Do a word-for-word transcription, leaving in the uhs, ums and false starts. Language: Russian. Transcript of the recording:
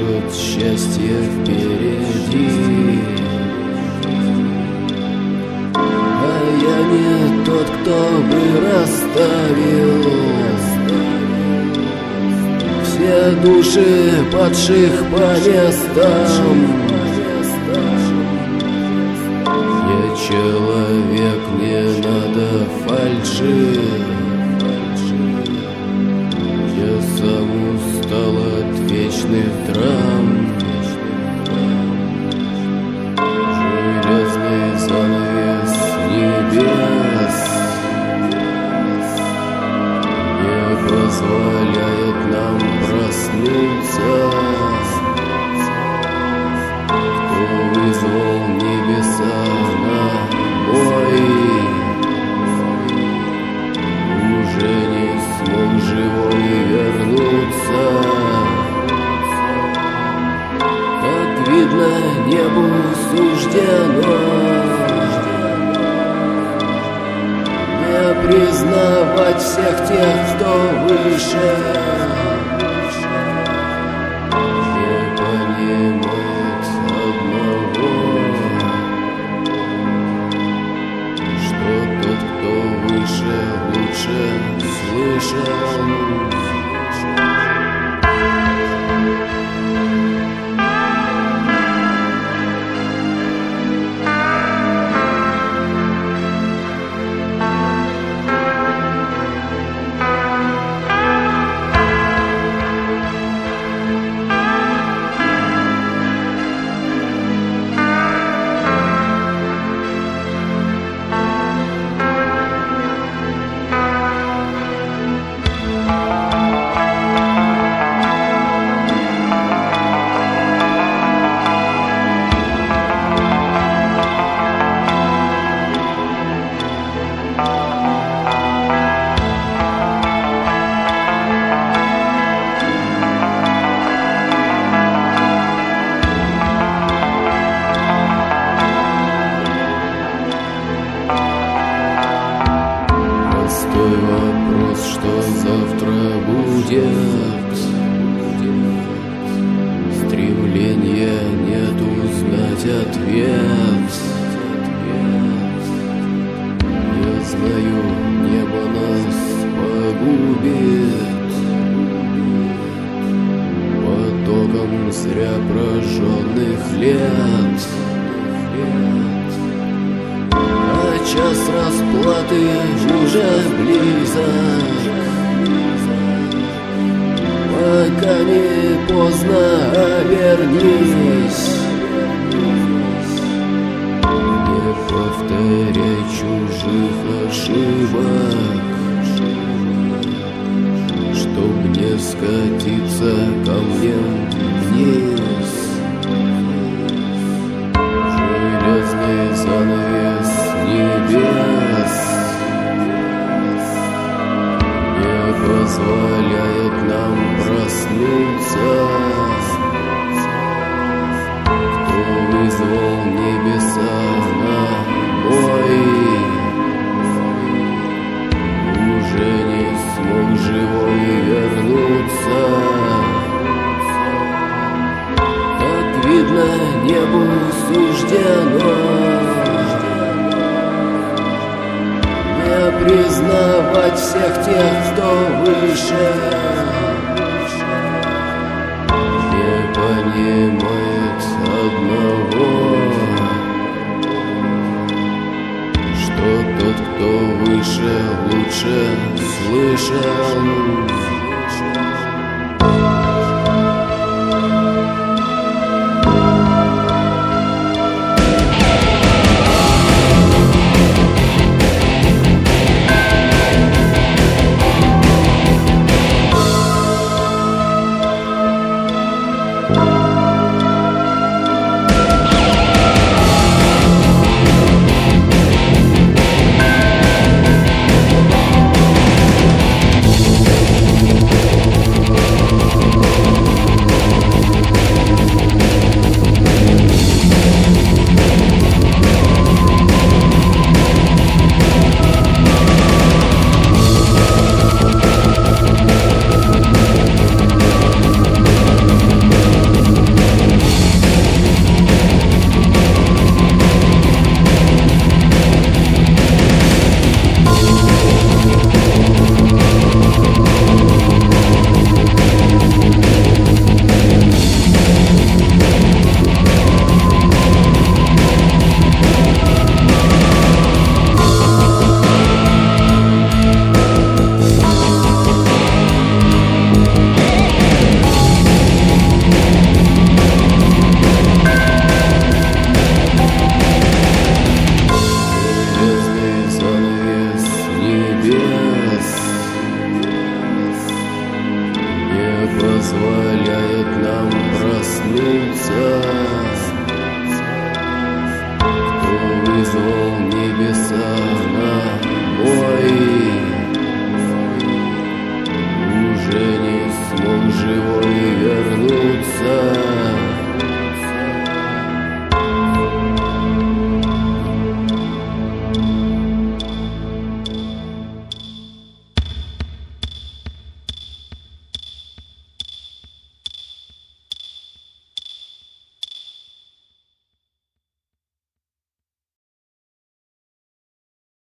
может, счастье впереди. А я не тот, кто бы расставил все души падших по местам. Я человек, не надо фальши. Я сам устал от вечных драм. Железный занавес небес не позволяет нам проснуться. Кто вызвал небеса на бой, уже не смог живой вернуться. Как видно, небу суждено не признавать всех тех, кто выше. Не понимает одного, что тот, кто выше, лучше слышал. Простой вопрос, что завтра будет. Стремления нет узнать ответ. Я знаю, небо нас погубит потоком зря прожженных лет. Час расплаты уже близок, пока не поздно обернись. Не повторяй чужих ошибок, чтоб не скатиться камнем вниз. Железный занавес небес не позволяет нам проснуться. Кто вызвал небеса на бой, уже не смог живой вернуться. Как видно, небу суждено признавать всех тех, кто выше. Не понимает одного, что тот, кто выше, лучше слышал. позволяет нам проснуться, кто вызвал небеса.